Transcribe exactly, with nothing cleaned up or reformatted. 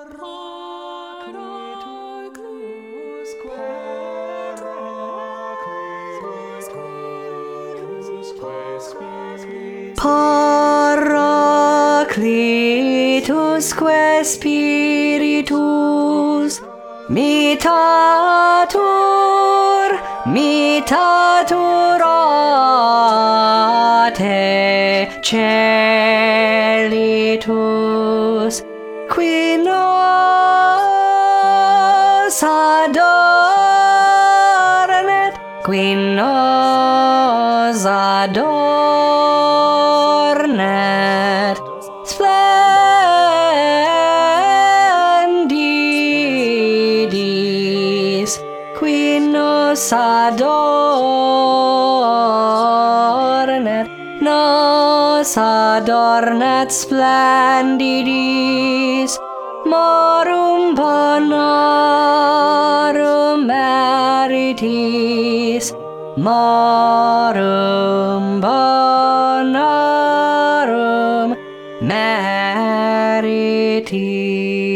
Paracletusque Spiritus mitatur, mitatur a te celitus, qui nos adornet, qui nos adornet, splendidis, qui nos adornet, nos adornet splendidis, morum bonarum meritis, morum bonarum meritis.